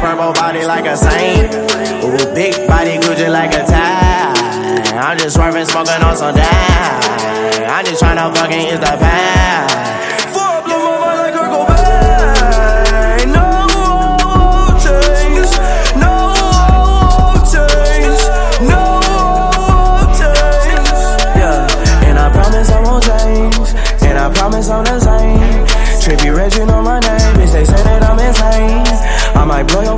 purple body like a saint. Ooh, big body Gucci like a tie. I'm just swerving, smoking on some dime. I'm just tryna fucking ease the pain. Full up your mama like Kurt Cobain. No change, no change, no change. Yeah, and I promise I won't change, and I promise I'm the same. Trippy Reggie on my name, bitch, they say that I'm insane. I might blow your